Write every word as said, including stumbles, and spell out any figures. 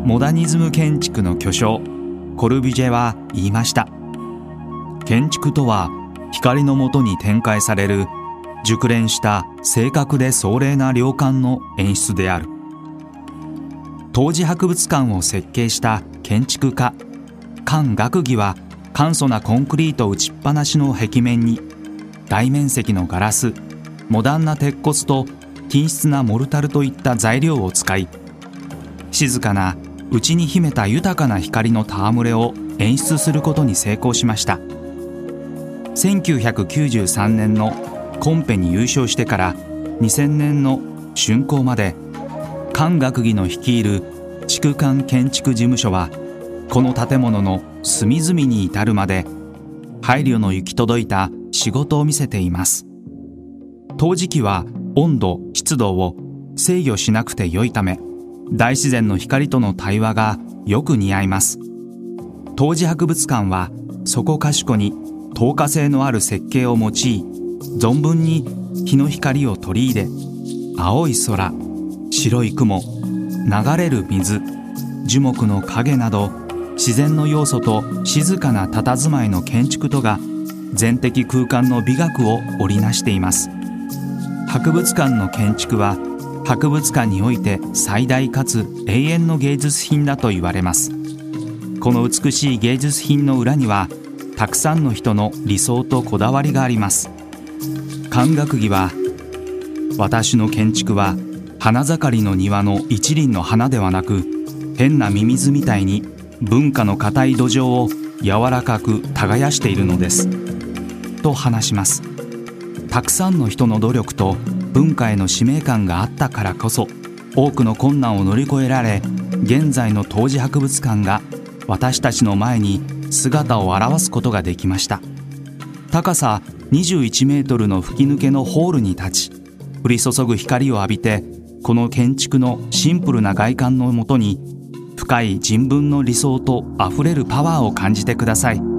モダニズム建築の巨匠コルビュジェは言いました。建築とは光の下に展開される熟練した正確で壮麗な量感の演出である。当時博物館を設計した建築家菅学義は簡素なコンクリート打ちっぱなしの壁面に大面積のガラス、モダンな鉄骨と均質なモルタルといった材料を使い、静かな内に秘めた豊かな光の戯れを演出することに成功しました。せんきゅうひゃくきゅうじゅうさんねんのコンペに優勝してからにせんねんの竣工まで、菅学義の率いる竹館建築事務所はこの建物の隅々に至るまで配慮の行き届いた仕事を見せています。陶磁器は温度・湿度を制御しなくてよいため、大自然の光との対話がよく似合います。陶磁博物館はそこかしこに透過性のある設計を用い、存分に日の光を取り入れ、青い空、白い雲、流れる水、樹木の影など自然の要素と静かな佇まいの建築とが全的空間の美学を織りなしています。博物館の建築は博物館において最大かつ永遠の芸術品だと言われます。この美しい芸術品の裏にはたくさんの人の理想とこだわりがあります。菅学義は、私の建築は花盛りの庭の一輪の花ではなく、変なミミズみたいに文化の固い土壌を柔らかく耕しているのですと話します。たくさんの人の努力と文化への使命感があったからこそ、多くの困難を乗り越えられ、現在の陶磁博物館が私たちの前に姿を現すことができました。高さにじゅういちメートルの吹き抜けのホールに立ち、降り注ぐ光を浴びて、この建築のシンプルな外観のもとに深い人文の理想とあふれるパワーを感じてください。